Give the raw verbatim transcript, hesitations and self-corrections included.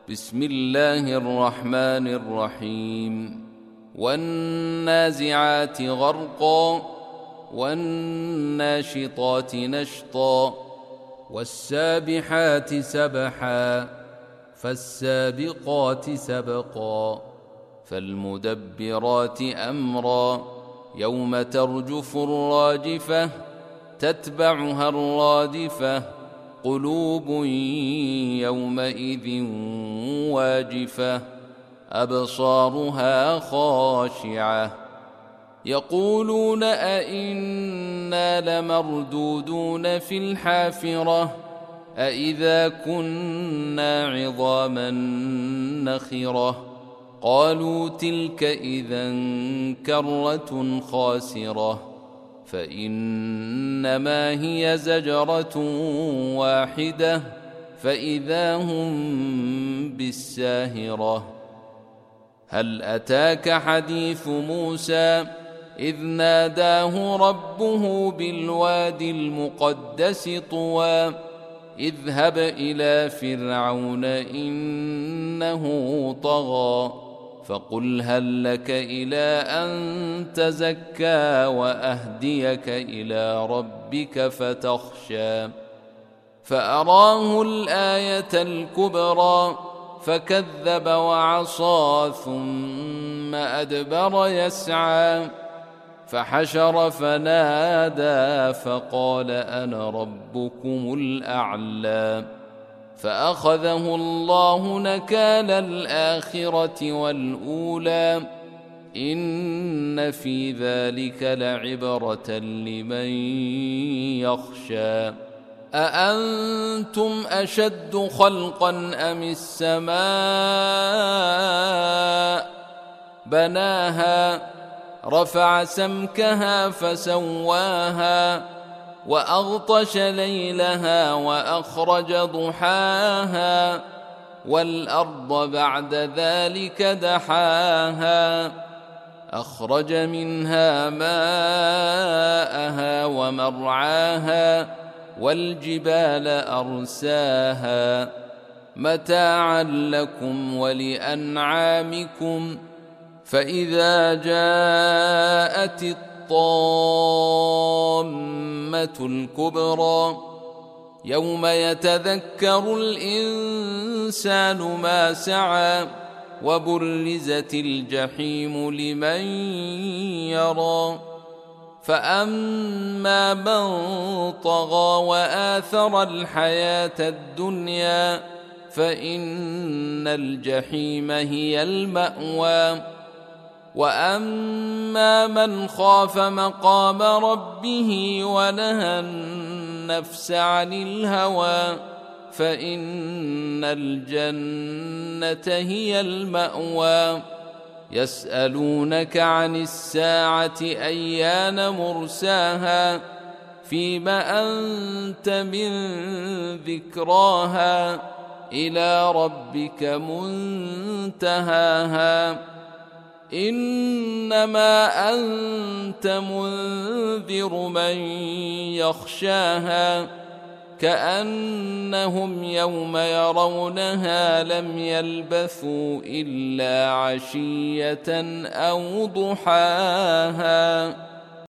بسم الله الرحمن الرحيم والنازعات غرقا والناشطات نشطا والسابحات سبحا فالسابقات سبقا فالمدبرات أمرا يوم ترجف الراجفة تتبعها الرادفة قلوب يومئذ واجفة أبصارها خاشعة يقولون أئنا لمردودون في الحافرة أئذا كنا عظاما نخرة قالوا تلك إذا كرة خاسرة فإنما هي زجرة واحدة فإذا هم بالساهرة هل أتاك حديث موسى إذ ناداه ربه بالوادي المقدس طوى اذهب إلى فرعون إنه طغى فقل هل لك إلى أن تزكى وأهديك إلى ربك فتخشى فأراه الآية الكبرى فكذب وعصى ثم أدبر يسعى فحشر فنادى فقال أنا ربكم الأعلى فأخذه الله نكال الآخرة والأولى إن في ذلك لعبرة لمن يخشى أأنتم أشد خلقا أم السماء بناها رفع سمكها فسواها وأغطش ليلها وأخرج ضحاها والأرض بعد ذلك دحاها أخرج منها ماءها ومرعاها والجبال أرساها متاعا لكم ولأنعامكم فإذا جاءت الطامة الكبرى يوم يتذكر الإنسان ما سعى وبرزت الجحيم لمن يرى فأما من طغى وآثر الحياة الدنيا فإن الجحيم هي المأوى وأما من خاف مقام ربه ونهى النفس عن الهوى فإن الجنة هي المأوى يسألونك عن الساعة أيان مرساها فيم أنت من ذكراها إلى ربك منتهاها إنما أنت منذر من يخشاها كأنهم يوم يرونها لم يلبثوا إلا عشية أو ضحاها.